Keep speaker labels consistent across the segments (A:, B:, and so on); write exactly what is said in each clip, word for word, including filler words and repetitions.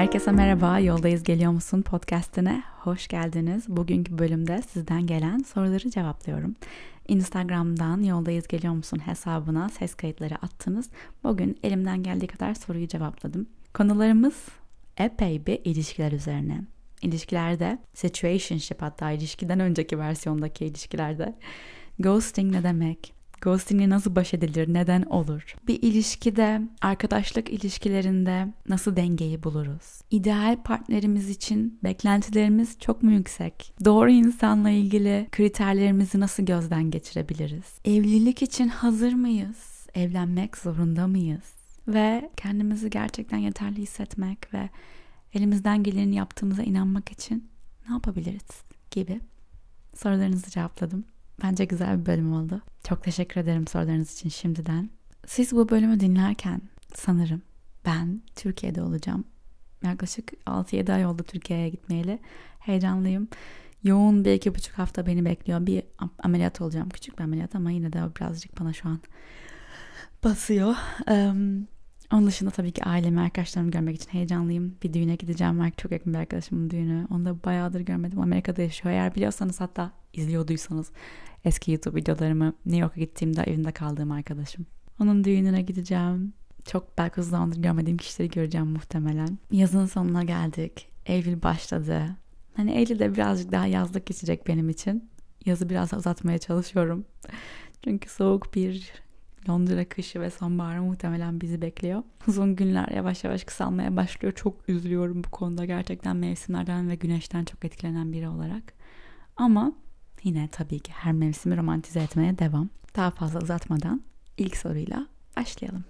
A: Herkese merhaba, Yoldayız Geliyor Musun podcastine hoş geldiniz. Bugünkü bölümde sizden gelen soruları cevaplıyorum. Instagram'dan Yoldayız Geliyor Musun hesabına ses kayıtları attınız. Bugün elimden geldiği kadar soruyu cevapladım. Konularımız epey bir ilişkiler üzerine. İlişkilerde, situationship, hatta ilişkiden önceki versiyondaki ilişkilerde ghosting ne demek? Ghosting'le nasıl baş edilir? Neden olur? Bir ilişkide, arkadaşlık ilişkilerinde nasıl dengeyi buluruz? İdeal partnerimiz için beklentilerimiz çok mu yüksek? Doğru insanla ilgili kriterlerimizi nasıl gözden geçirebiliriz? Evlilik için hazır mıyız? Evlenmek zorunda mıyız? Ve kendimizi gerçekten yeterli hissetmek ve elimizden geleni yaptığımıza inanmak için ne yapabiliriz? Gibi sorularınızı cevapladım. Bence güzel bir bölüm oldu. Çok teşekkür ederim sorularınız için şimdiden. Siz bu bölümü dinlerken sanırım ben Türkiye'de olacağım. Yaklaşık altı yedi ay oldu Türkiye'ye gitmeyeli. Heyecanlıyım. Yoğun bir iki buçuk hafta beni bekliyor. Bir ameliyat olacağım. Küçük bir ameliyat ama yine de birazcık bana şu an basıyor. Um, onun dışında tabii ki ailemi, arkadaşlarımı görmek için heyecanlıyım. Bir düğüne gideceğim. Çok yakın bir arkadaşımın düğünü. Onu da bayağıdır görmedim. Amerika'da yaşıyor. Eğer biliyorsanız, hatta izliyorduysanız eski YouTube videolarımı, New York'a gittiğimde evinde kaldığım arkadaşım. Onun düğününe gideceğim. Çok belki uzun zamandır görmediğim kişileri göreceğim muhtemelen. Yazın sonuna geldik. Eylül başladı. Hani Eylül'de birazcık daha yazlık geçecek benim için. Yazı biraz uzatmaya çalışıyorum. Çünkü soğuk bir Londra kışı ve sonbaharı muhtemelen bizi bekliyor. Uzun günler yavaş yavaş kısalmaya başlıyor. Çok üzülüyorum bu konuda. Gerçekten mevsimlerden ve güneşten çok etkilenen biri olarak. Ama yine tabii ki her mevsimi romantize etmeye devam. Daha fazla uzatmadan ilk soruyla başlayalım.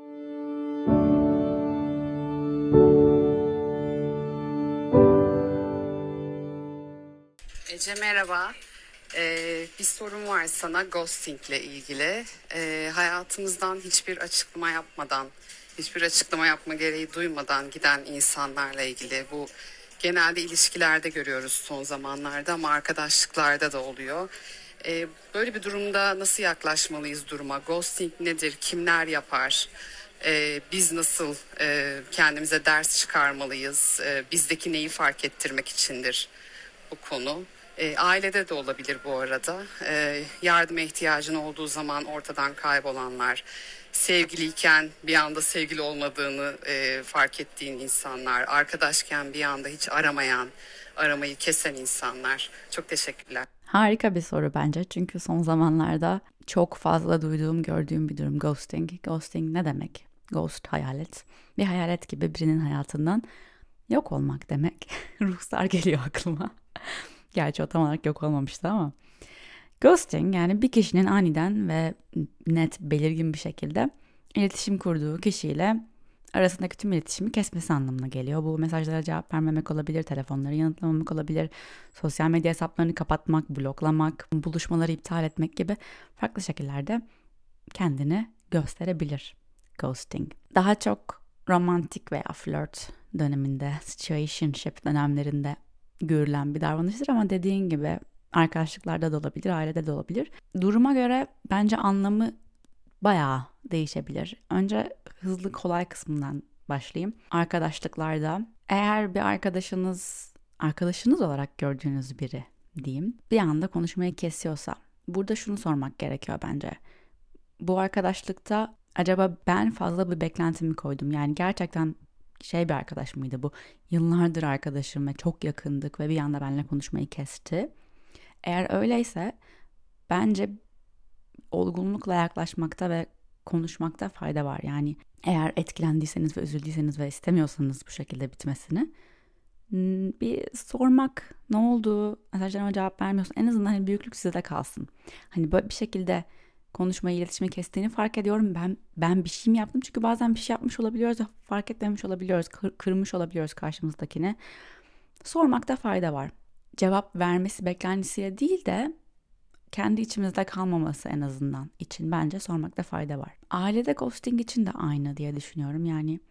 B: Ece merhaba. Ee, bir sorum var sana ghosting ile ilgili. Ee, hayatımızdan hiçbir açıklama yapmadan, hiçbir açıklama yapma gereği duymadan giden insanlarla ilgili. Bu genelde ilişkilerde görüyoruz son zamanlarda ama arkadaşlıklarda da oluyor. Ee, böyle bir durumda nasıl yaklaşmalıyız duruma? Ghosting nedir? Kimler yapar? Ee, biz nasıl e, kendimize ders çıkarmalıyız? Ee, bizdeki neyi fark ettirmek içindir bu konu? E, ailede de olabilir bu arada. E, yardıma ihtiyacın olduğu zaman ortadan kaybolanlar, sevgiliyken bir anda sevgili olmadığını e, fark ettiğin insanlar, arkadaşken bir anda hiç aramayan, aramayı kesen insanlar. Çok teşekkürler.
A: Harika bir soru bence. Çünkü son zamanlarda çok fazla duyduğum, gördüğüm bir durum ghosting. Ghosting ne demek? Ghost, hayalet. Bir hayalet gibi birinin hayatından yok olmak demek. Ruhsar geliyor aklıma. Gerçi o tam olarak yok olmamıştı ama. Ghosting, yani bir kişinin aniden ve net, belirgin bir şekilde iletişim kurduğu kişiyle arasındaki tüm iletişimi kesmesi anlamına geliyor. Bu mesajlara cevap vermemek olabilir, telefonları yanıtlamamak olabilir, sosyal medya hesaplarını kapatmak, bloklamak, buluşmaları iptal etmek gibi farklı şekillerde kendini gösterebilir ghosting. Daha çok romantik veya flört döneminde, situationship dönemlerinde görülen bir davranıştır ama dediğin gibi arkadaşlıklarda da olabilir, ailede de olabilir. Duruma göre bence anlamı bayağı değişebilir. Önce hızlı kolay kısmından başlayayım. Arkadaşlıklarda eğer bir arkadaşınız, arkadaşınız olarak gördüğünüz biri diyeyim, bir anda konuşmayı kesiyorsa burada şunu sormak gerekiyor bence. Bu arkadaşlıkta acaba ben fazla bir beklentimi koydum? Yani gerçekten şey bir arkadaş mıydı bu? Yıllardır arkadaşım ve çok yakındık ve bir anda benimle konuşmayı kesti. Eğer öyleyse bence olgunlukla yaklaşmakta ve konuşmakta fayda var. Yani eğer etkilendiyseniz ve üzüldüyseniz ve istemiyorsanız bu şekilde bitmesini, bir sormak, ne oldu, mesajlarıma cevap vermiyorsun, en azından hani büyüklük size de kalsın. Hani böyle bir şekilde konuşmayı, iletişimi kestiğini fark ediyorum. Ben ben bir şey mi yaptım? Çünkü bazen bir şey yapmış olabiliyoruz ve fark etmemiş olabiliyoruz. Kır, kırmış olabiliyoruz karşımızdakini. Sormakta fayda var. Cevap vermesi beklentisiyle değil de kendi içimizde kalmaması en azından için bence sormakta fayda var. Ailede ghosting için de aynı diye düşünüyorum. Yani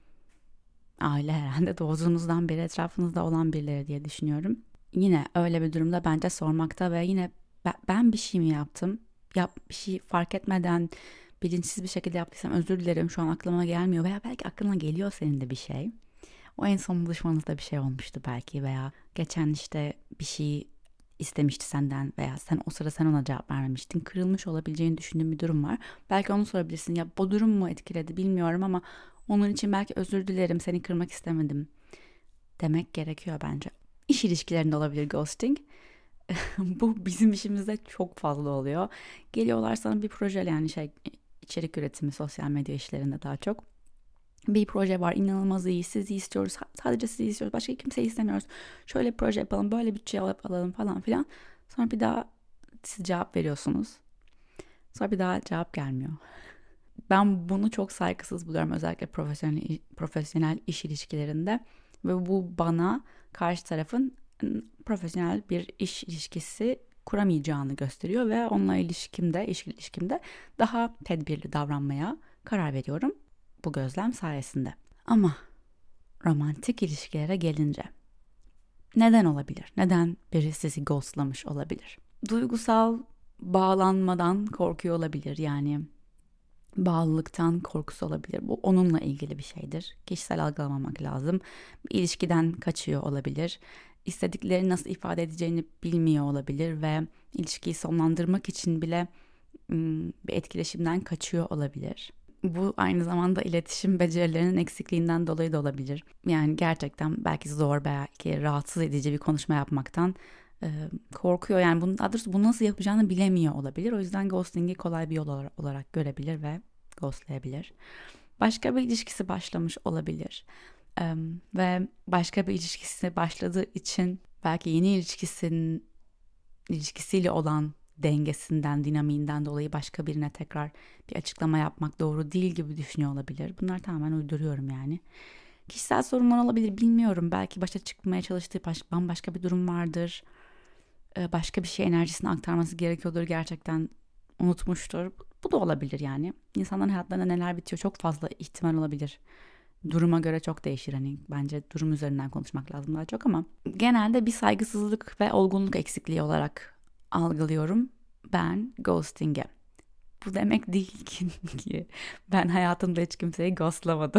A: aile herhalde doğduğunuzdan beri etrafınızda olan birileri diye düşünüyorum. Yine öyle bir durumda bence sormakta ve yine ben bir şey mi yaptım? Yap, bir şey fark etmeden bilinçsiz bir şekilde yaptıysam özür dilerim, şu an aklıma gelmiyor veya belki aklına geliyor senin de bir şey. O en son buluşmanızda bir şey olmuştu belki veya geçen işte bir şey istemişti senden veya sen o sıra sen ona cevap vermemiştin. Kırılmış olabileceğini düşündüğün bir durum var. Belki onu sorabilirsin. Ya bu durum mu etkiledi bilmiyorum ama onun için belki özür dilerim, seni kırmak istemedim demek gerekiyor bence. İş ilişkilerinde olabilir ghosting. Bu bizim işimizde çok fazla oluyor. Geliyorlar sana bir projeyle, yani şey, içerik üretimi, sosyal medya işlerinde daha çok. Bir proje var, inanılmaz iyi, sizi istiyoruz, sadece sizi istiyoruz, başka kimseyi istemiyoruz. Şöyle bir proje yapalım, böyle bütçe alalım falan filan. Sonra bir daha siz cevap veriyorsunuz. Sonra bir daha cevap gelmiyor. Ben bunu çok saygısız buluyorum, özellikle profesyonel, profesyonel iş ilişkilerinde. Ve bu bana karşı tarafın profesyonel bir iş ilişkisi kuramayacağını gösteriyor ve onunla ilişkimde, iş ilişkimde daha tedbirli davranmaya karar veriyorum bu gözlem sayesinde. Ama romantik ilişkilere gelince neden olabilir? Neden biri sizi ghostlamış olabilir? Duygusal bağlanmadan korkuyor olabilir. Yani bağlılıktan korkusu olabilir. Bu onunla ilgili bir şeydir. Kişisel algılamamak lazım. Bir ilişkiden kaçıyor olabilir. İstediklerini nasıl ifade edeceğini bilmiyor olabilir ve ilişkiyi sonlandırmak için bile bir etkileşimden kaçıyor olabilir. Bu aynı zamanda iletişim becerilerinin eksikliğinden dolayı da olabilir. Yani gerçekten belki zor, belki rahatsız edici bir konuşma yapmaktan e, korkuyor. Yani bunu, adres, bunu nasıl yapacağını bilemiyor olabilir. O yüzden ghosting'i kolay bir yol olarak görebilir ve ghostlayabilir. Başka bir ilişkisi başlamış olabilir. E, ve başka bir ilişkisi başladığı için belki yeni ilişkisinin ilişkisiyle olan dengesinden, dinamiğinden dolayı başka birine tekrar bir açıklama yapmak doğru değil gibi düşünüyor olabilir. Bunlar tamamen uyduruyorum yani. Kişisel sorunlar olabilir, bilmiyorum. Belki başa çıkmaya çalıştığı baş, bambaşka bir durum vardır. Ee, başka bir şey enerjisini aktarması gerekiyordur. Gerçekten unutmuştur. Bu da olabilir yani. İnsanların hayatlarında neler bitiyor çok fazla ihtimal olabilir. Duruma göre çok değişir. Hani bence durum üzerinden konuşmak lazım daha çok ama genelde bir saygısızlık ve olgunluk eksikliği olarak algılıyorum ben ghosting'e. Bu demek değil ki, ki ben hayatımda hiç kimseyi ghostlamadım.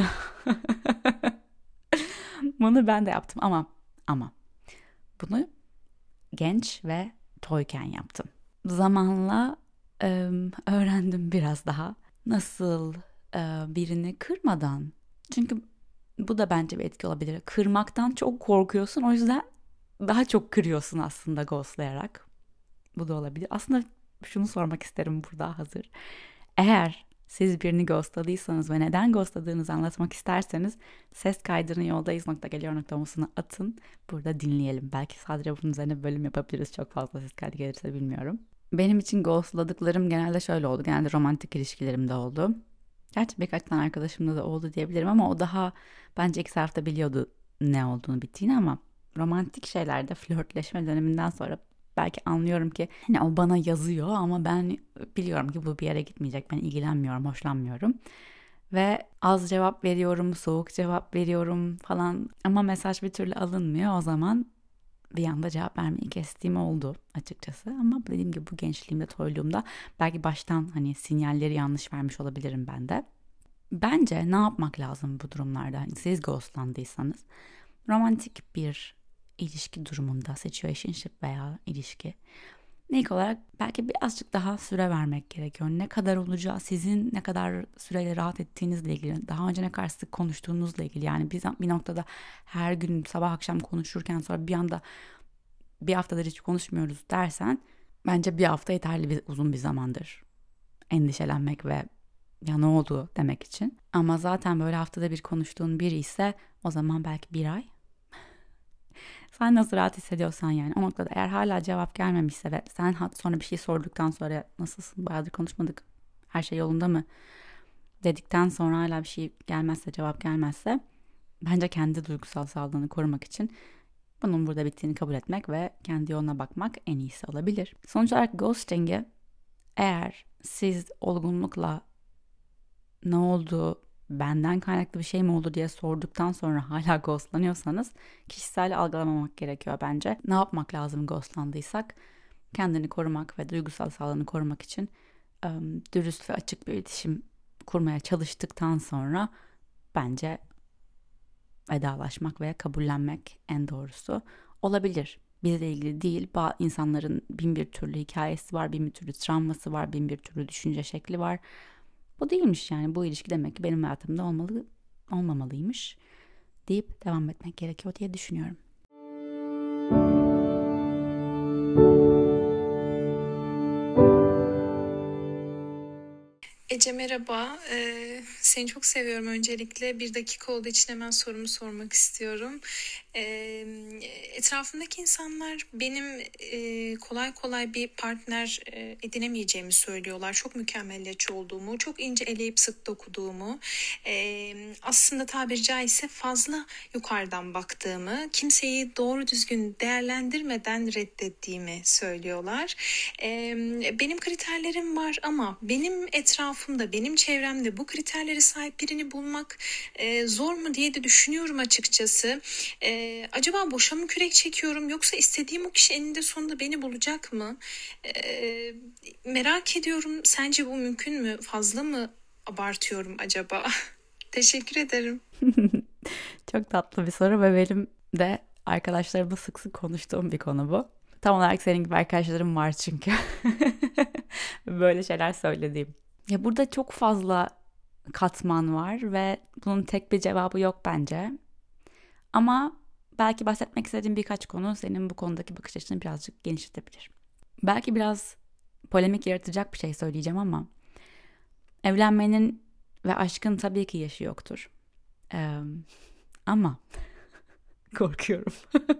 A: Bunu ben de yaptım ama ama bunu genç ve toyken yaptım. Zamanla e, öğrendim biraz daha nasıl e, birini kırmadan. Çünkü bu da bence bir etki olabilir. Kırmaktan çok korkuyorsun, o yüzden daha çok kırıyorsun aslında ghostlayarak. Bu da olabilir. Aslında şunu sormak isterim burada hazır. Eğer siz birini ghostladıysanız ve neden ghostladığınızı anlatmak isterseniz ses kaydını yoldayız nokta geliyor nokta musuna atın. Burada dinleyelim. Belki sadece bunun üzerine bölüm yapabiliriz. Çok fazla ses kaydı gelirse bilmiyorum. Benim için ghostladıklarım genelde şöyle oldu. Genelde romantik ilişkilerimde oldu. Gerçi birkaç tane arkadaşımda da oldu diyebilirim ama o daha bence iki taraf da biliyordu ne olduğunu, bittiğini, ama romantik şeylerde flörtleşme döneminden sonra belki anlıyorum ki hani o bana yazıyor ama ben biliyorum ki bu bir yere gitmeyecek. Ben ilgilenmiyorum, hoşlanmıyorum. Ve az cevap veriyorum, soğuk cevap veriyorum falan ama mesaj bir türlü alınmıyor. O zaman bir anda cevap vermeyi kestiğim oldu açıkçası. Ama dediğim gibi bu gençliğimde, toyluğumda belki baştan hani sinyalleri yanlış vermiş olabilirim ben de. Bence ne yapmak lazım bu durumlarda? Hani siz ghostlandıysanız romantik bir ilişki durumunda, situationship veya ilişki, İlk olarak belki birazcık daha süre vermek gerekiyor. Ne kadar olacağı sizin ne kadar süreyle rahat ettiğinizle ilgili. Daha önce ne kadar sık konuştuğunuzla ilgili. Yani biz bir noktada her gün sabah akşam konuşurken sonra bir anda bir haftadır hiç konuşmuyoruz dersen bence bir hafta yeterli bir uzun bir zamandır endişelenmek ve ya ne oldu demek için. Ama zaten böyle haftada bir konuştuğun biri ise o zaman belki bir ay. Sen nasıl rahat hissediyorsan yani o noktada eğer hala cevap gelmemişse ve sen sonra bir şey sorduktan sonra nasılsın, bayağıdır konuşmadık, her şey yolunda mı dedikten sonra hala bir şey gelmezse, cevap gelmezse bence kendi duygusal sağlığını korumak için bunun burada bittiğini kabul etmek ve kendi yoluna bakmak en iyisi olabilir. Sonuç olarak ghosting'i eğer siz olgunlukla ne oldu, benden kaynaklı bir şey mi oldu diye sorduktan sonra hala ghostlanıyorsanız kişisel algılamamak gerekiyor bence. Ne yapmak lazım ghostlandıysak? Kendini korumak ve duygusal sağlığını korumak için ım, dürüst ve açık bir iletişim kurmaya çalıştıktan sonra bence vedalaşmak veya kabullenmek en doğrusu olabilir. Bizle ilgili değil, bazı insanların bin bir türlü hikayesi var, bin bir türlü travması var, bin bir türlü düşünce şekli var. Bu değilmiş yani, bu ilişki demek ki benim hayatımda olmalı, olmamalıymış deyip devam etmek gerekiyor diye düşünüyorum.
C: Ece merhaba, ee, seni çok seviyorum öncelikle. Bir dakika olduğu için hemen sorumu sormak istiyorum. Ee, etrafımdaki insanlar benim e, kolay kolay bir partner e, edinemeyeceğimi söylüyorlar. Çok mükemmeliyetçi olduğumu, çok ince eleyip sık dokuduğumu, e, aslında tabiri caizse fazla yukarıdan baktığımı, kimseyi doğru düzgün değerlendirmeden reddettiğimi söylüyorlar. E, benim kriterlerim var ama benim etrafımda, benim çevremde bu kriterlere sahip birini bulmak e, zor mu diye de düşünüyorum açıkçası. E, acaba boşa mı kürek çekiyorum, yoksa istediğim o kişi eninde sonunda beni bulacak mı? E, merak ediyorum. Sence bu mümkün mü? Fazla mı abartıyorum acaba? Teşekkür ederim.
A: Çok tatlı bir soru ve benim de arkadaşlarımla sık sık konuştuğum bir konu bu. Tam olarak senin gibi arkadaşlarım var çünkü. Böyle şeyler söylediğim. Ya burada çok fazla katman var ve bunun tek bir cevabı yok bence. Ama belki bahsetmek istediğim birkaç konu senin bu konudaki bakış açını birazcık genişletebilir. Belki biraz polemik yaratacak bir şey söyleyeceğim ama evlenmenin ve aşkın tabii ki yaşı yoktur. Ee, ama korkuyorum.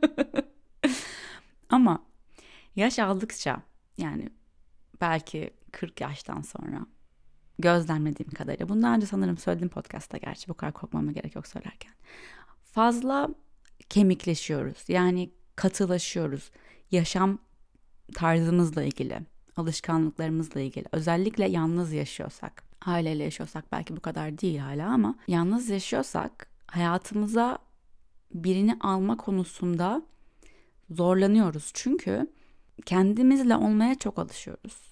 A: Ama yaş aldıkça, yani belki kırk yaştan sonra, gözlemlediğim kadarıyla, bundan önce sanırım söylediğim podcast'ta, gerçi bu kadar korkmama gerek yok söylerken, fazla kemikleşiyoruz. Yani katılaşıyoruz. Yaşam tarzımızla ilgili, alışkanlıklarımızla ilgili. Özellikle yalnız yaşıyorsak, aileyle yaşıyorsak belki bu kadar değil hala, ama yalnız yaşıyorsak hayatımıza birini alma konusunda zorlanıyoruz. Çünkü kendimizle olmaya çok alışıyoruz.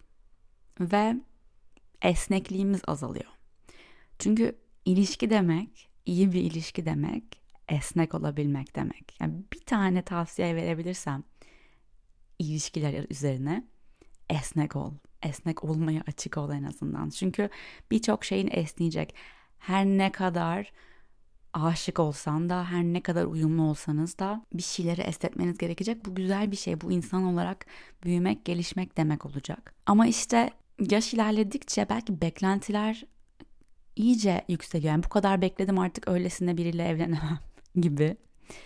A: Ve esnekliğimiz azalıyor. Çünkü ilişki demek, iyi bir ilişki demek, esnek olabilmek demek. Yani bir tane tavsiye verebilirsem ilişkiler üzerine, esnek ol. Esnek olmaya açık ol en azından. Çünkü birçok şeyin esneyecek. Her ne kadar aşık olsan da, her ne kadar uyumlu olsanız da bir şeyleri esnetmeniz gerekecek. Bu güzel bir şey. Bu insan olarak büyümek, gelişmek demek olacak. Ama işte yaş ilerledikçe belki beklentiler iyice yükseliyor. Yani bu kadar bekledim, artık öylesine biriyle evlenemem gibi.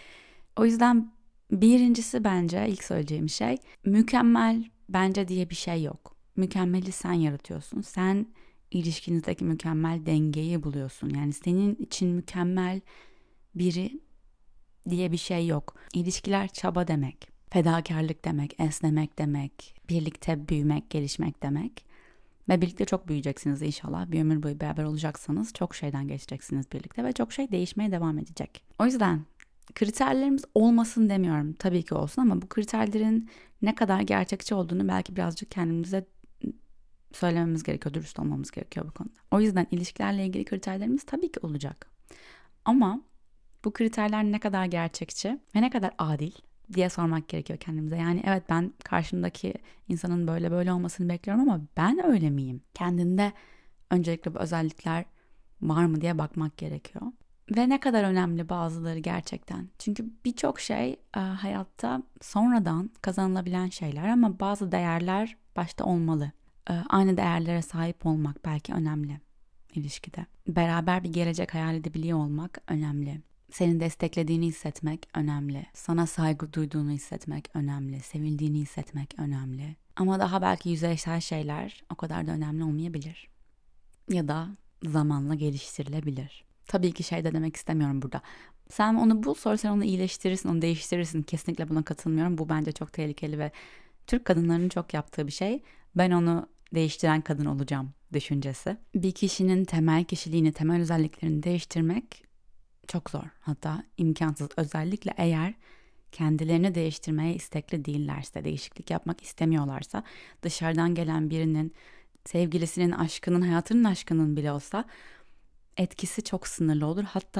A: O yüzden birincisi, bence ilk söyleyeceğim şey, mükemmel bence diye bir şey yok. Mükemmeli sen yaratıyorsun. Sen ilişkinizdeki mükemmel dengeyi buluyorsun. Yani senin için mükemmel biri diye bir şey yok. İlişkiler çaba demek, fedakarlık demek, esnemek demek, birlikte büyümek, gelişmek demek. Ve birlikte çok büyüyeceksiniz inşallah. Bir ömür boyu beraber olacaksanız çok şeyden geçeceksiniz birlikte ve çok şey değişmeye devam edecek. O yüzden kriterlerimiz olmasın demiyorum. Tabii ki olsun, ama bu kriterlerin ne kadar gerçekçi olduğunu belki birazcık kendimize söylememiz gerekiyor, dürüst olmamız gerekiyor bu konuda. O yüzden ilişkilerle ilgili kriterlerimiz tabii ki olacak. Ama bu kriterler ne kadar gerçekçi ve ne kadar adil diye sormak gerekiyor kendimize. Yani evet, ben karşımdaki insanın böyle böyle olmasını bekliyorum ama ben öyle miyim? Kendinde öncelikle bu özellikler var mı diye bakmak gerekiyor. Ve ne kadar önemli bazıları gerçekten. Çünkü birçok şey e, hayatta sonradan kazanılabilen şeyler, ama bazı değerler başta olmalı. E, aynı değerlere sahip olmak belki önemli ilişkide. Beraber bir gelecek hayal edebiliyor olmak önemli. Senin desteklediğini hissetmek önemli. Sana saygı duyduğunu hissetmek önemli. Sevildiğini hissetmek önemli. Ama daha belki yüzeysel şeyler o kadar da önemli olmayabilir. Ya da zamanla geliştirilebilir. Tabii ki şey de demek istemiyorum burada. Sen onu bul, sonra sen onu iyileştirirsin, onu değiştirirsin. Kesinlikle buna katılmıyorum. Bu bence çok tehlikeli ve Türk kadınlarının çok yaptığı bir şey. Ben onu değiştiren kadın olacağım düşüncesi. Bir kişinin temel kişiliğini, temel özelliklerini değiştirmek çok zor. Hatta imkansız. Özellikle eğer kendilerini değiştirmeye istekli değillerse, değişiklik yapmak istemiyorlarsa, dışarıdan gelen birinin, sevgilisinin, aşkının, hayatının aşkının bile olsa etkisi çok sınırlı olur. Hatta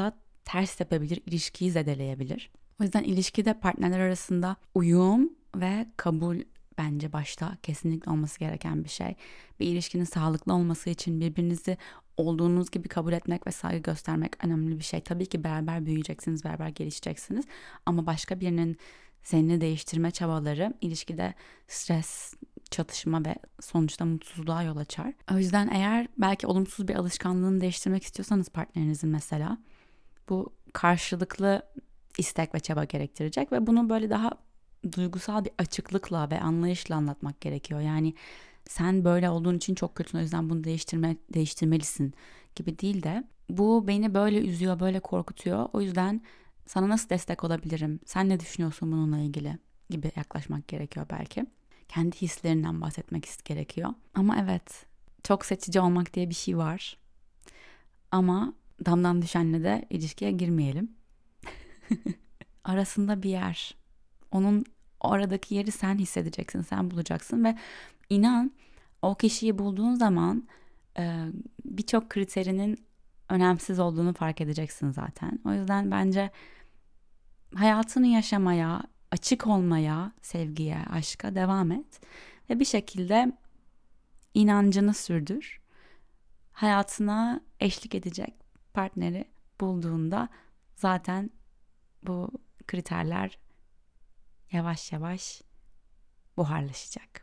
A: ters tepebilir, ilişkiyi zedeleyebilir. O yüzden ilişkide partnerler arasında uyum ve kabul bence başta kesinlikle olması gereken bir şey. Bir ilişkinin sağlıklı olması için birbirinizi olduğunuz gibi kabul etmek ve saygı göstermek önemli bir şey. Tabii ki beraber büyüyeceksiniz, beraber gelişeceksiniz. Ama başka birinin seni değiştirme çabaları ilişkide stres, çatışma ve sonuçta mutsuzluğa yol açar. O yüzden eğer belki olumsuz bir alışkanlığını değiştirmek istiyorsanız partnerinizin mesela, bu karşılıklı istek ve çaba gerektirecek ve bunu böyle daha duygusal bir açıklıkla ve anlayışla anlatmak gerekiyor. Yani sen böyle olduğun için çok kötüsün, o yüzden bunu değiştirme, değiştirmelisin gibi değil de bu beni böyle üzüyor, böyle korkutuyor. O yüzden sana nasıl destek olabilirim? Sen ne düşünüyorsun bununla ilgili gibi yaklaşmak gerekiyor belki. Kendi hislerinden bahsetmek gerekiyor. Ama evet, çok seçici olmak diye bir şey var. Ama damdan düşenle de ilişkiye girmeyelim. Arasında bir yer. Onun oradaki yeri sen hissedeceksin, sen bulacaksın ve inan o kişiyi bulduğun zaman e, birçok kriterinin önemsiz olduğunu fark edeceksin zaten. O yüzden bence hayatını yaşamaya, açık olmaya, sevgiye, aşka devam et ve bir şekilde inancını sürdür. Hayatına eşlik edecek partneri bulduğunda zaten bu kriterler yavaş yavaş buharlaşacak.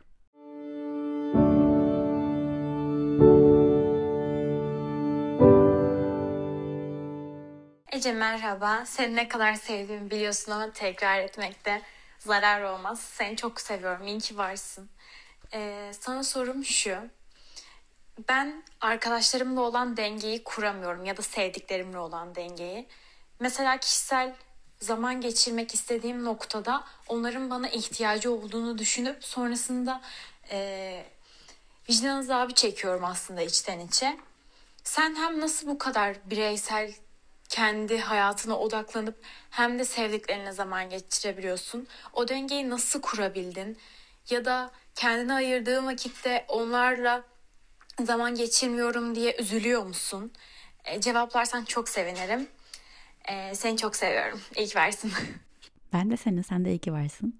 D: Ece merhaba. Seni ne kadar sevdiğimi biliyorsun ama tekrar etmekte zarar olmaz. Seni çok seviyorum. İyi ki varsın. Ee, sana sorum şu. Ben arkadaşlarımla olan dengeyi kuramıyorum ya da sevdiklerimle olan dengeyi. Mesela kişisel zaman geçirmek istediğim noktada onların bana ihtiyacı olduğunu düşünüp sonrasında e, vicdan azabı çekiyorum aslında içten içe. Sen hem nasıl bu kadar bireysel kendi hayatına odaklanıp hem de sevdiklerine zaman geçirebiliyorsun? O dengeyi nasıl kurabildin? Ya da kendine ayırdığın vakitte onlarla zaman geçirmiyorum diye üzülüyor musun? E, cevaplarsan çok sevinirim. E, seni çok seviyorum. İyi ki varsın.
A: Ben de seni, sen de iyi ki varsın.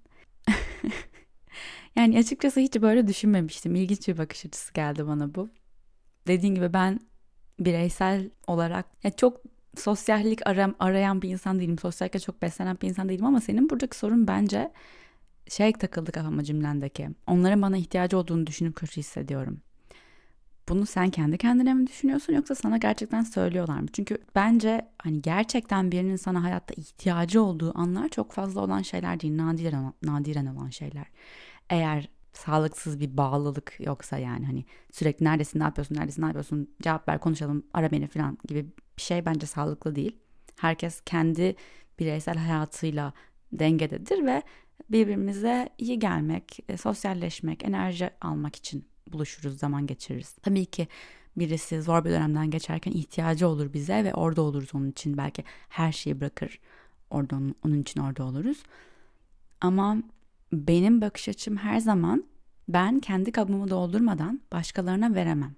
A: Yani açıkçası hiç böyle düşünmemiştim. İlginç bir bakış açısı geldi bana bu. Dediğin gibi ben bireysel olarak ya çok sosyallik aram, arayan bir insan değilim. Sosyallikle çok beslenen bir insan değilim ama senin buradaki sorun bence şey takıldı kafama cümlendeki. Onların bana ihtiyacı olduğunu düşünüp kötü hissediyorum. Bunu sen kendi kendine mi düşünüyorsun yoksa sana gerçekten söylüyorlar mı? Çünkü bence hani gerçekten birinin sana hayatta ihtiyacı olduğu anlar çok fazla olan şeyler değil. Nadiren, nadiren olan şeyler. Eğer sağlıksız bir bağlılık yoksa yani hani sürekli neredesin, ne yapıyorsun, neredesin, ne yapıyorsun, cevap ver, konuşalım, ara beni falan gibi bir şey bence sağlıklı değil. Herkes kendi bireysel hayatıyla dengededir ve birbirimize iyi gelmek, sosyalleşmek, enerji almak için buluşuruz, zaman geçiririz. Tabii ki birisi zor bir dönemden geçerken ihtiyacı olur bize ve orada oluruz onun için. Belki her şeyi bırakır, orada onun, onun için orada oluruz. Ama benim bakış açım her zaman ben kendi kabımı doldurmadan başkalarına veremem.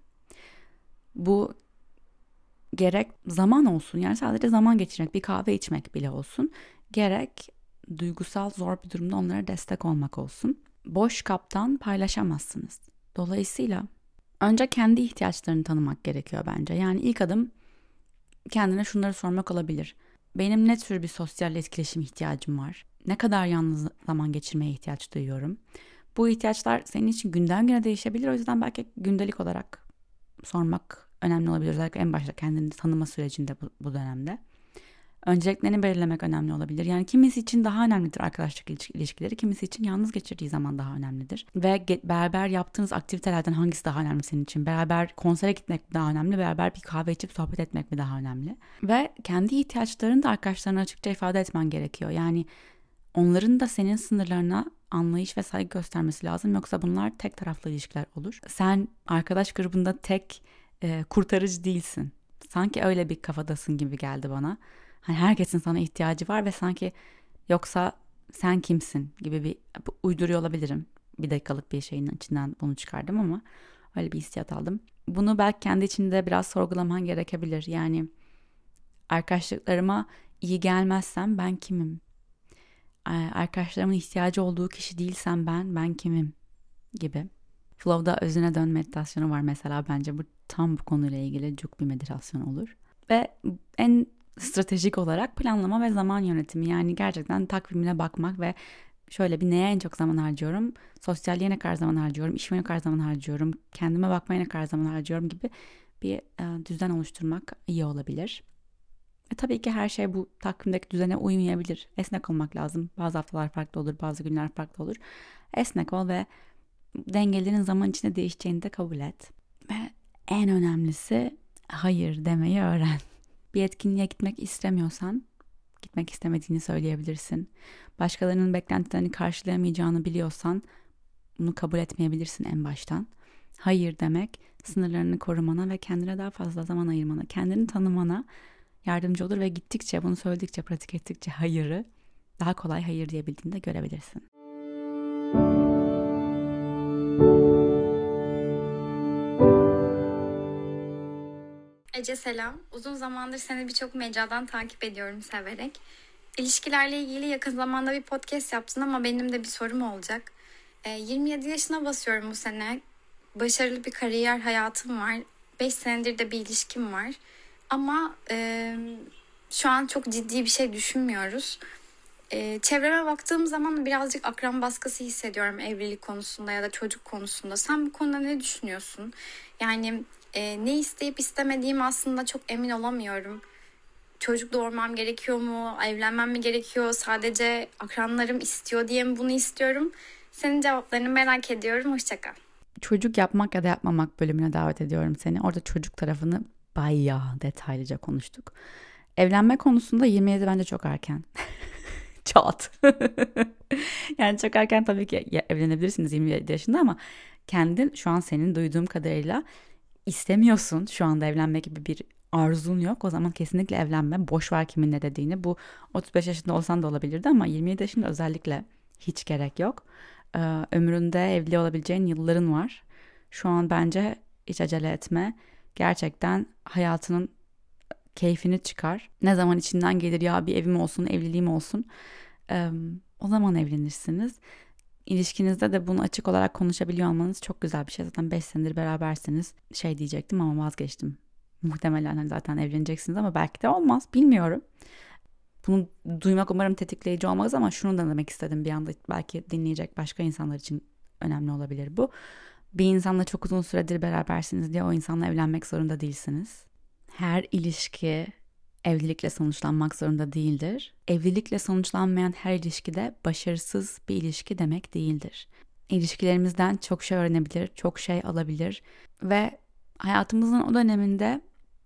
A: Bu gerek zaman olsun, yani sadece zaman geçirmek, bir kahve içmek bile olsun. Gerek duygusal zor bir durumda onlara destek olmak olsun. Boş kaptan paylaşamazsınız. Dolayısıyla önce kendi ihtiyaçlarını tanımak gerekiyor bence. Yani ilk adım kendine şunları sormak olabilir. Benim ne tür bir sosyal etkileşim ihtiyacım var? Ne kadar yalnız zaman geçirmeye ihtiyaç duyuyorum? Bu ihtiyaçlar senin için günden güne değişebilir. O yüzden belki gündelik olarak sormak önemli olabilir. Özellikle en başta kendini tanıma sürecinde bu, bu dönemde. Önceliklerini belirlemek önemli olabilir. Yani kimisi için daha önemlidir arkadaşlık ilişkileri, kimisi için yalnız geçirdiği zaman daha önemlidir. Ve ge- beraber yaptığınız aktivitelerden hangisi daha önemli senin için? Beraber konsere gitmek mi daha önemli? Beraber bir kahve içip sohbet etmek mi daha önemli? Ve kendi ihtiyaçlarını da arkadaşlarına açıkça ifade etmen gerekiyor. Yani onların da senin sınırlarına anlayış ve saygı göstermesi lazım. Yoksa bunlar tek taraflı ilişkiler olur. Sen arkadaş grubunda tek e, kurtarıcı değilsin. Sanki öyle bir kafadasın gibi geldi bana. Hani herkesin sana ihtiyacı var ve sanki yoksa sen kimsin gibi bir uyduruyor olabilirim. Bir dakikalık bir şeyin içinden bunu çıkardım ama öyle bir hissiyat aldım. Bunu belki kendi içinde biraz sorgulaman gerekebilir. Yani Arkadaşlıklarıma iyi gelmezsem ben kimim? Arkadaşlarımın ihtiyacı olduğu kişi değilsem ben, ben kimim? Gibi. Flow'da özüne dön meditasyonu var mesela, bence bu tam bu konuyla ilgili çok bir meditasyon olur. Ve en stratejik olarak planlama ve zaman yönetimi, yani gerçekten takvimine bakmak ve şöyle bir, neye en çok zaman harcıyorum, sosyalliğe ne kadar zaman harcıyorum, işime ne kadar zaman harcıyorum, kendime bakmaya ne kadar zaman harcıyorum gibi bir e, düzen oluşturmak iyi olabilir. E, tabii ki her şey bu takvimdeki düzene uymayabilir. Esnek olmak lazım. Bazı haftalar farklı olur, bazı günler farklı olur. Esnek ol ve dengelerin zaman içinde değişeceğini de kabul et. Ve en önemlisi, hayır demeyi öğren. Bir etkinliğe gitmek istemiyorsan gitmek istemediğini söyleyebilirsin. Başkalarının beklentilerini karşılayamayacağını biliyorsan bunu kabul etmeyebilirsin en baştan. Hayır demek sınırlarını korumana ve kendine daha fazla zaman ayırmana, kendini tanımana yardımcı olur ve gittikçe, bunu söyledikçe, pratik ettikçe hayırı daha kolay hayır diyebildiğini de görebilirsin.
E: Ece selam. Uzun zamandır seni birçok mecradan takip ediyorum severek. İlişkilerle ilgili yakın zamanda bir podcast yaptın ama benim de bir sorum olacak. E, yirmi yedi yaşına basıyorum bu sene. Başarılı bir kariyer hayatım var. beş senedir de bir ilişkim var. Ama e, şu an çok ciddi bir şey düşünmüyoruz. E, çevreme baktığım zaman birazcık akran baskısı hissediyorum evlilik konusunda ya da çocuk konusunda. Sen bu konuda ne düşünüyorsun? Yani e, ne isteyip istemediğim aslında çok emin olamıyorum. Çocuk doğurmam gerekiyor mu? Evlenmem mi gerekiyor? Sadece akranlarım istiyor diye mi bunu istiyorum? Senin cevaplarını merak ediyorum. Hoşça kal.
A: Çocuk yapmak ya da yapmamak bölümüne davet ediyorum seni. Orada çocuk tarafını bayağı detaylıca konuştuk. Evlenme konusunda yirmi yedi bence çok erken. Çat. Yani çok erken tabii ki evlenebilirsiniz yirmi yedi yaşında ama kendin şu an, senin duyduğum kadarıyla istemiyorsun. Şu anda evlenme gibi bir arzun yok. O zaman kesinlikle evlenme. Boş ver kimin ne dediğini. Bu otuz beş yaşında olsan da olabilirdi ama yirmi yedi yaşında özellikle hiç gerek yok. Ee, ömründe evli olabileceğin yılların var. Şu an bence hiç acele etme. Gerçekten hayatının keyfini çıkar. Ne zaman içinden gelir ya bir evim olsun, evliliğim olsun. Ee, o zaman evlenirsiniz. İlişkinizde de bunu açık olarak konuşabiliyor olmanız çok güzel bir şey. Zaten beş senedir berabersiniz. Şey diyecektim ama vazgeçtim. Muhtemelen hani zaten evleneceksiniz ama belki de olmaz. Bilmiyorum. Bunu duymak umarım tetikleyici olmaz ama şunu da demek istedim bir anda. Belki dinleyecek başka insanlar için önemli olabilir bu. Bir insanla çok uzun süredir berabersiniz diye o insanla evlenmek zorunda değilsiniz. Her ilişki evlilikle sonuçlanmak zorunda değildir. Evlilikle sonuçlanmayan her ilişki de başarısız bir ilişki demek değildir. İlişkilerimizden çok şey öğrenebilir, çok şey alabilir ve hayatımızın o döneminde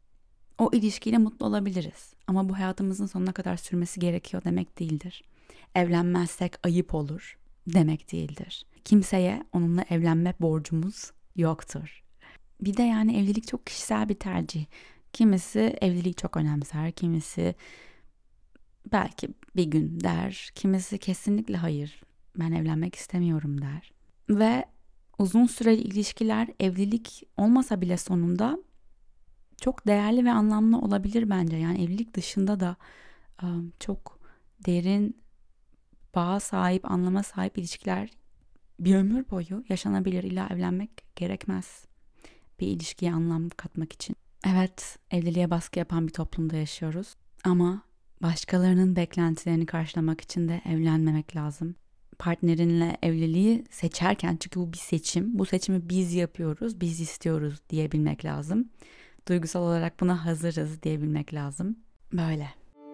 A: o ilişkiyle mutlu olabiliriz. Ama bu hayatımızın sonuna kadar sürmesi gerekiyor demek değildir. Evlenmezsek ayıp olur demek değildir. Kimseye onunla evlenme borcumuz yoktur. Bir de yani evlilik çok kişisel bir tercih. Kimisi evliliği çok önemser, kimisi belki bir gün der, kimisi kesinlikle hayır, ben evlenmek istemiyorum der. Ve uzun süreli ilişkiler evlilik olmasa bile sonunda çok değerli ve anlamlı olabilir bence. Yani evlilik dışında da çok derin bağa sahip, anlama sahip ilişkiler bir ömür boyu yaşanabilir. İlla evlenmek gerekmez bir ilişkiye anlam katmak için. Evet, evliliğe baskı yapan bir toplumda yaşıyoruz. Ama başkalarının beklentilerini karşılamak için de evlenmemek lazım. Partnerinle evliliği seçerken, çünkü bu bir seçim. Bu seçimi biz yapıyoruz, biz istiyoruz diyebilmek lazım. Duygusal olarak buna hazırız diyebilmek lazım. Böyle.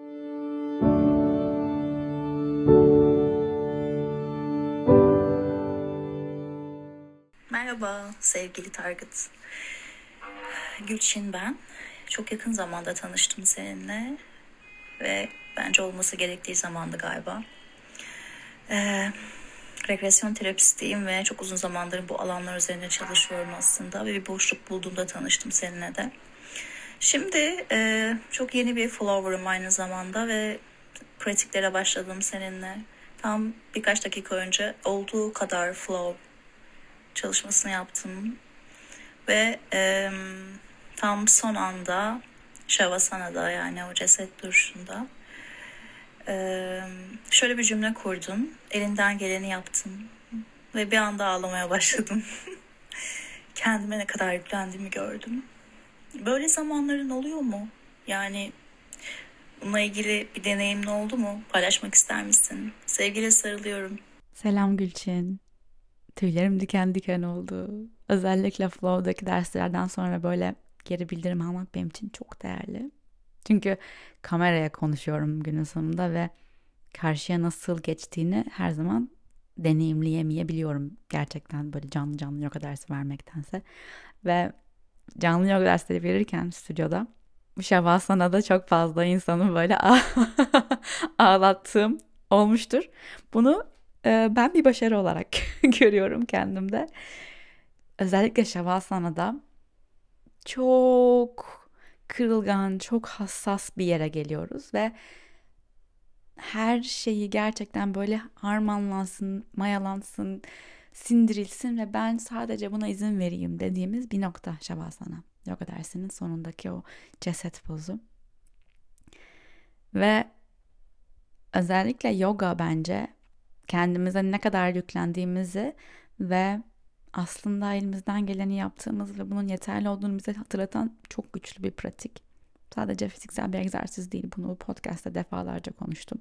F: Merhaba sevgili Target. Gülçin ben. Çok yakın zamanda tanıştım seninle ve bence olması gerektiği zamandı galiba. Ee, regresyon terapistiyim ve çok uzun zamandır bu alanlar üzerine çalışıyorum aslında ve bir boşluk bulduğumda tanıştım seninle de. Şimdi e, çok yeni bir flower'ım aynı zamanda ve pratiklere başladım seninle. Tam birkaç dakika önce olduğu kadar flow çalışmasını yaptım ve e, tam son anda Şavasana'da, yani o ceset duruşunda. Ee, şöyle bir cümle kurdun. Elinden geleni yaptın. Ve bir anda ağlamaya başladım. Kendime ne kadar yüklendiğimi gördüm. Böyle zamanların oluyor mu? Yani bununla ilgili bir deneyimin oldu mu? Paylaşmak ister misin? Sevgiyle sarılıyorum.
A: Selam Gülçin. Tüylerim diken diken oldu. Özellikle Flow'daki derslerden sonra böyle geri bildirim almak benim için çok değerli. Çünkü kameraya konuşuyorum günün sonunda ve karşıya nasıl geçtiğini her zaman deneyimleyemeyebiliyorum. Gerçekten böyle canlı canlı yoga dersi vermektense. Ve canlı yoga dersleri verirken stüdyoda bu Şavasana'da çok fazla insanı böyle ağlattığım olmuştur. Bunu e, ben bir başarı olarak görüyorum kendimde. Özellikle Şavasana'da çok kırılgan, çok hassas bir yere geliyoruz ve her şeyi gerçekten böyle harmanlansın, mayalansın, sindirilsin ve ben sadece buna izin vereyim dediğimiz bir nokta Şavasana. Yoga dersinin sonundaki o ceset pozu. Ve özellikle yoga bence kendimize ne kadar yüklendiğimizi ve aslında elimizden geleni yaptığımız ve bunun yeterli olduğunu bize hatırlatan çok güçlü bir pratik. Sadece fiziksel bir egzersiz değil. Bunu bu podcast'ta defalarca konuştum.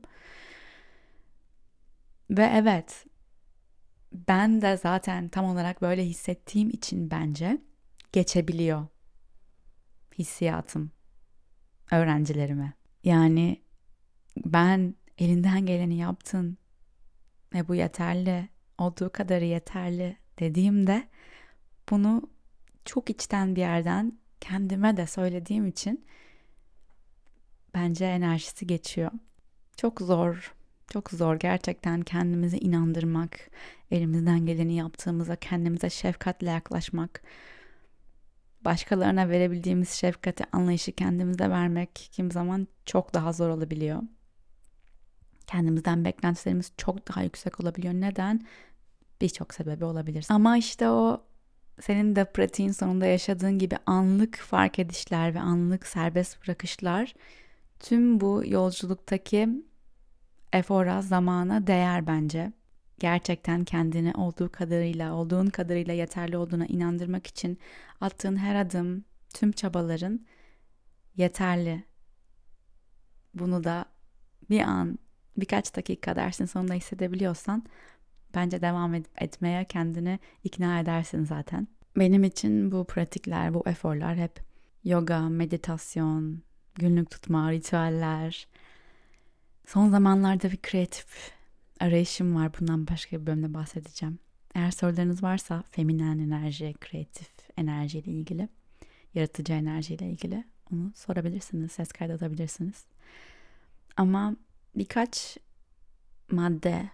A: Ve evet, ben de zaten tam olarak böyle hissettiğim için bence geçebiliyor hissiyatım öğrencilerime. Yani ben elinden geleni yaptın ve bu yeterli, olduğu kadarı yeterli dediğimde bunu çok içten bir yerden kendime de söylediğim için bence enerjisi geçiyor. Çok zor, çok zor gerçekten kendimizi inandırmak, elimizden geleni yaptığımıza kendimize şefkatle yaklaşmak, başkalarına verebildiğimiz şefkati, anlayışı kendimize vermek kim zaman çok daha zor olabiliyor. Kendimizden beklentilerimiz çok daha yüksek olabiliyor. Neden? Birçok sebebi olabilir. Ama işte o senin de pratiğin sonunda yaşadığın gibi anlık fark edişler ve anlık serbest bırakışlar tüm bu yolculuktaki efora, zamana değer bence. Gerçekten kendini olduğu kadarıyla, olduğun kadarıyla yeterli olduğuna inandırmak için attığın her adım, tüm çabaların yeterli. Bunu da bir an, birkaç dakika dersin sonunda hissedebiliyorsan bence devam ed- etmeye kendini ikna edersin zaten. Benim için bu pratikler, bu eforlar hep yoga, meditasyon, günlük tutma, ritüeller. Son zamanlarda bir kreatif arayışım var. Bundan başka bir bölümde bahsedeceğim. Eğer sorularınız varsa feminen enerji, kreatif enerjiyle ilgili, yaratıcı enerjiyle ilgili onu sorabilirsiniz, ses kaydedabilirsiniz. Ama birkaç madde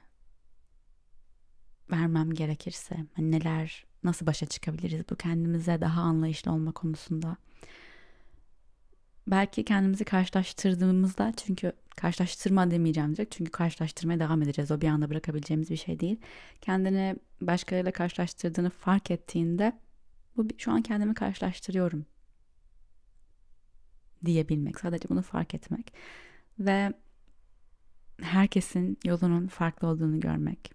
A: vermem gerekirse, hani neler, nasıl başa çıkabiliriz bu kendimize daha anlayışlı olma konusunda. Belki kendimizi karşılaştırdığımızda, çünkü karşılaştırma demeyeceğim direkt, çünkü karşılaştırmaya devam edeceğiz. O bir anda bırakabileceğimiz bir şey değil. Kendini başkalarıyla karşılaştırdığını fark ettiğinde bu şu an kendimi karşılaştırıyorum diyebilmek. Sadece bunu fark etmek. Ve herkesin yolunun farklı olduğunu görmek.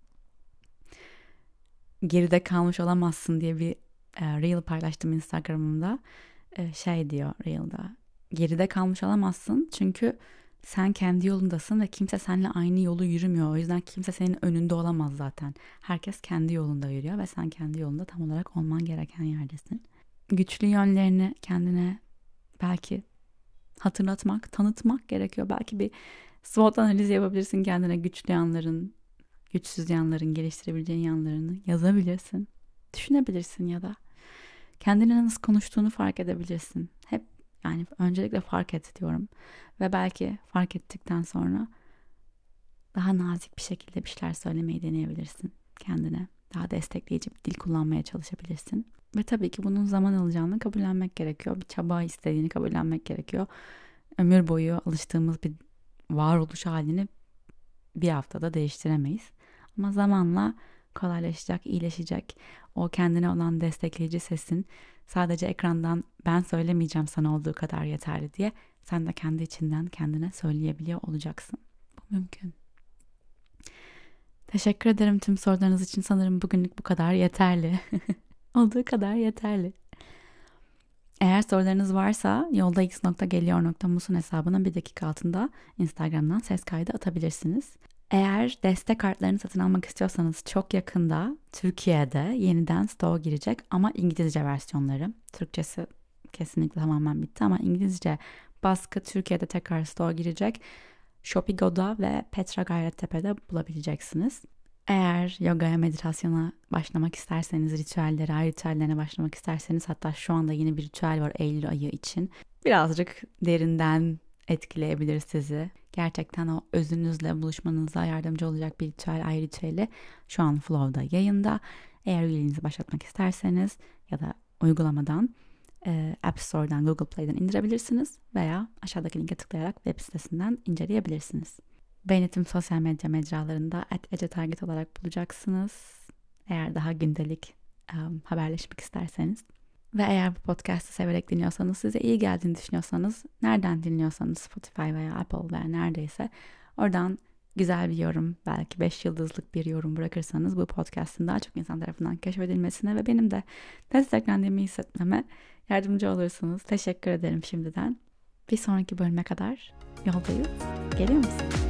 A: Geride kalmış olamazsın diye bir e, reel paylaştım Instagram'ımda. E, şey diyor reel'da. Geride kalmış olamazsın çünkü sen kendi yolundasın ve kimse seninle aynı yolu yürümüyor. O yüzden kimse senin önünde olamaz zaten. Herkes kendi yolunda yürüyor ve sen kendi yolunda tam olarak olman gereken yerdesin. Güçlü yönlerini kendine belki hatırlatmak, tanıtmak gerekiyor. Belki bir SWOT analizi yapabilirsin kendine, güçlü yanların, güçsüz yanların, geliştirebileceğin yanlarını yazabilirsin. Düşünebilirsin ya da kendine nasıl konuştuğunu fark edebilirsin. Hep yani öncelikle fark et diyorum. Ve belki fark ettikten sonra daha nazik bir şekilde bir şeyler söylemeyi deneyebilirsin kendine. Daha destekleyici bir dil kullanmaya çalışabilirsin. Ve tabii ki bunun zaman alacağını kabullenmek gerekiyor. Bir çaba istediğini kabullenmek gerekiyor. Ömür boyu alıştığımız bir varoluş halini bir haftada değiştiremeyiz. Ama zamanla kolaylaşacak, iyileşecek. O kendine olan destekleyici sesin Sadece ekrandan ben söylemeyeceğim sana olduğu kadar yeterli diye sen de kendi içinden kendine söyleyebiliyor olacaksın. Bu mümkün. Teşekkür ederim tüm sorularınız için. Sanırım bugünlük bu kadar yeterli. Olduğu kadar yeterli. Eğer sorularınız varsa yoldax nokta geliyor nokta musun hesabına bir dakika altında Instagram'dan ses kaydı atabilirsiniz. Eğer destek kartlarını satın almak istiyorsanız çok yakında Türkiye'de yeniden stoğa girecek ama İngilizce versiyonları. Türkçesi kesinlikle tamamen bitti ama İngilizce baskı Türkiye'de tekrar stoğa girecek. Shopigo'da ve Petra Gayrettepe'de bulabileceksiniz. Eğer yogaya, meditasyona başlamak isterseniz, ritüellere, ay ritüellerine başlamak isterseniz, hatta şu anda yeni bir ritüel var Eylül ayı için. Birazcık derinden etkileyebilir sizi. Gerçekten o özünüzle buluşmanıza yardımcı olacak bir ritüel, ay ritüeli şu an Flow'da yayında. Eğer üyeliğinizi başlatmak isterseniz ya da uygulamadan e, App Store'dan, Google Play'den indirebilirsiniz veya aşağıdaki linke tıklayarak web sitesinden inceleyebilirsiniz. Beni tüm sosyal medya mecralarında at ece target olarak bulacaksınız. Eğer daha gündelik um, haberleşmek isterseniz. Ve eğer bu podcast'ı severek dinliyorsanız, size iyi geldiğini düşünüyorsanız, nereden dinliyorsanız, Spotify veya Apple veya neredeyse oradan güzel bir yorum, belki beş yıldızlık bir yorum bırakırsanız bu podcast'ın daha çok insan tarafından keşfedilmesine ve benim de desteklendiğimi hissetmeme yardımcı olursunuz. Teşekkür ederim şimdiden. Bir sonraki bölüme kadar yoldayız. Geliyor musun?